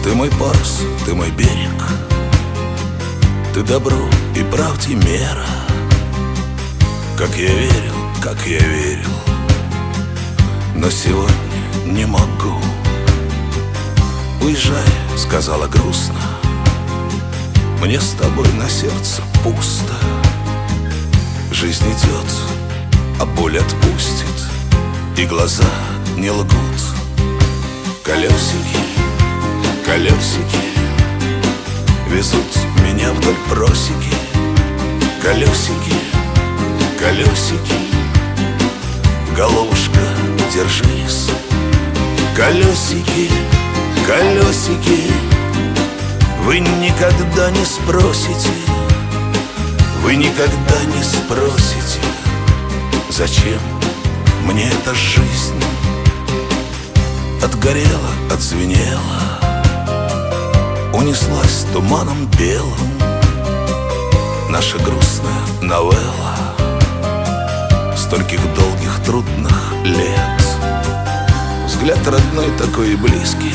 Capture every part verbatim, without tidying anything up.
Ты мой парус, ты мой берег, ты добро и правде мера. Как я верил, как я верил, но сегодня не могу. Уезжай, сказала грустно, мне с тобой на сердце пусто. Жизнь идет, а боль отпустит, и глаза не лгут. Колесики, колесики везут меня вдоль просеки. Колесики, колесики, головушка, держись. Колесики, колесики, вы никогда не спросите, вы никогда не спросите, зачем мне эта жизнь. Отгорела, отзвенела, унеслась туманом белым наша грустная новелла стольких долгих трудных лет. Взгляд родной такой и близкий,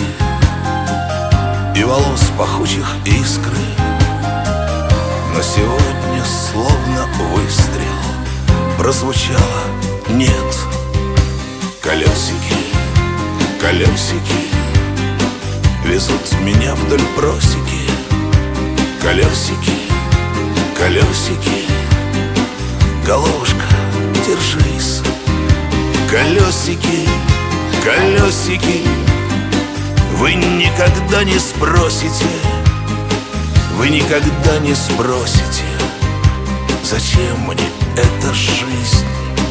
и волос пахучих искры, но сегодня словно выстрел прозвучало «нет». Колесики, колесики везут меня вдоль просеки. Колесики, колесики, головушка, держись. Колесики, колесики, вы никогда не спросите, вы никогда не спросите, зачем мне эта жизнь.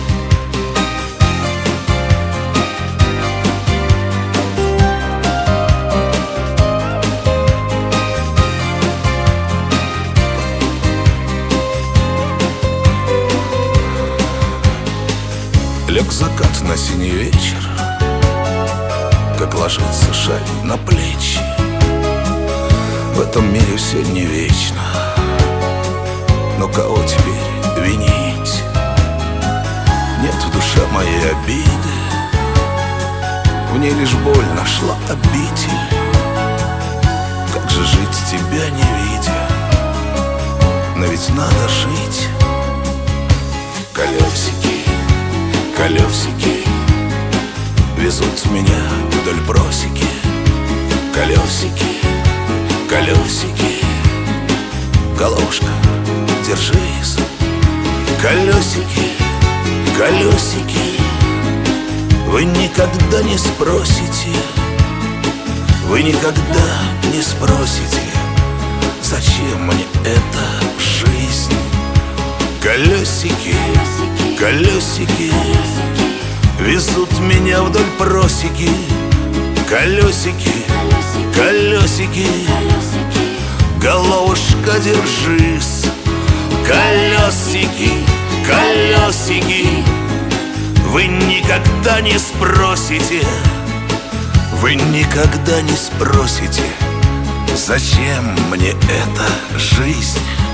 Лег закат на синий вечер, как ложится шаль на плечи. В этом мире все не вечно, но кого теперь винить? Нет в душе моей обиды, в ней лишь боль нашла обитель. Как же жить тебя не видя, но ведь надо жить. Колесики, колесики везут меня вдоль просеки. Колесики, колесики, головушка, держись. Колесики, колесики, вы никогда не спросите, вы никогда не спросите, зачем мне эта жизнь. Колесики, колесики везут меня вдоль просеки. Колесики, колесики, головушка, держись. Колесики, колесики, вы никогда не спросите, вы никогда не спросите, зачем мне эта жизнь.